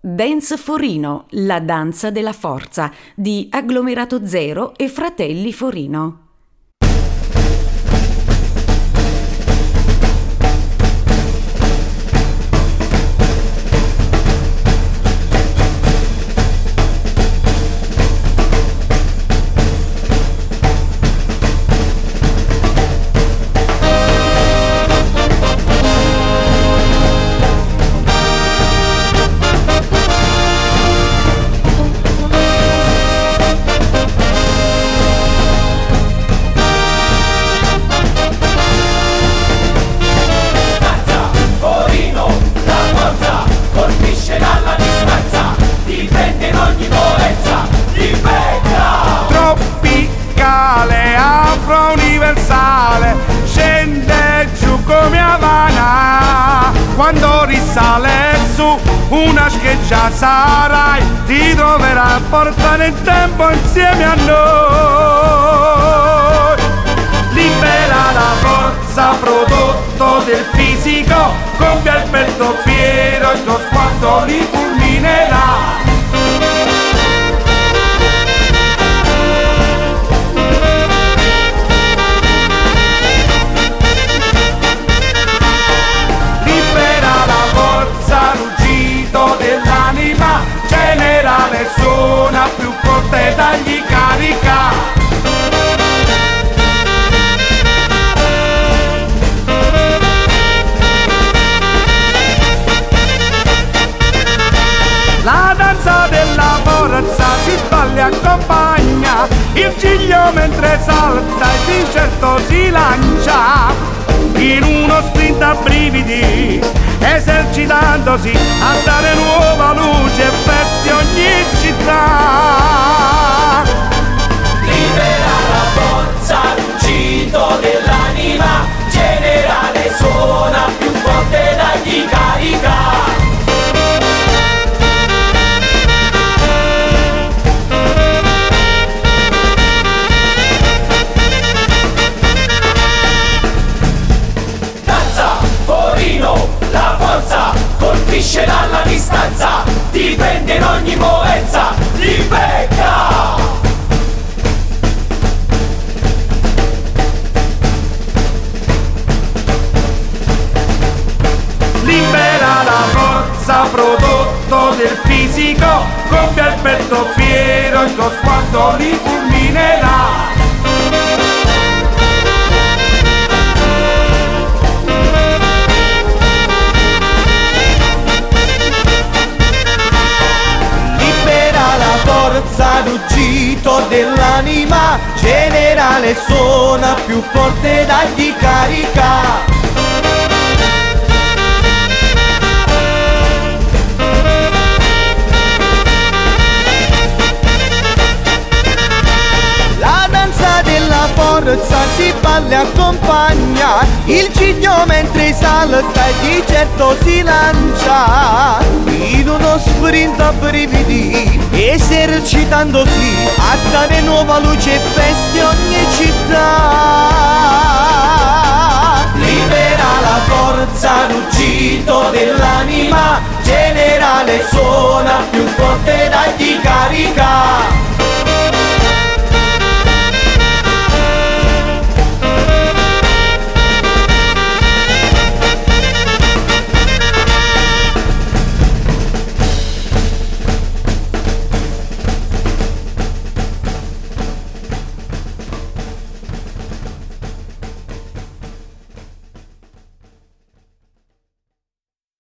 Dance Forino, la danza della forza di Agglomerato Zero e Fratelli Forino. Quando risale su una scheggia sarai, ti troverai a portare il tempo insieme a noi. Libera la forza prodotto del fisico, compia il petto fiero, il tuo sguardo li fulminerà. Generale suona più forte, dagli carica. La danza della forza si balla e accompagna il ciglio mentre salta e di certo si lancia in uno sprint a brividi, esercitandosi a dare nuova luce e feste ogni città. Libera la forza, ruggito dell'anima, generale suona più forte, dagli carica. La forza colpisce dalla distanza, ti prende in ogni movenza, ti becca. Libera la forza prodotto del fisico, compia il petto fiero, il tuo sguardo li fulminerà. Forza ruggito dell'anima, generale suona più forte, dagli carica. La danza della forza si balla e accompagna il ciglio mentre salta e di certo si lancia in uno sprint a brividi, esercitandosi a dare nuova luce e feste ogni città. Libera la forza, ruggito dell'anima, generale suona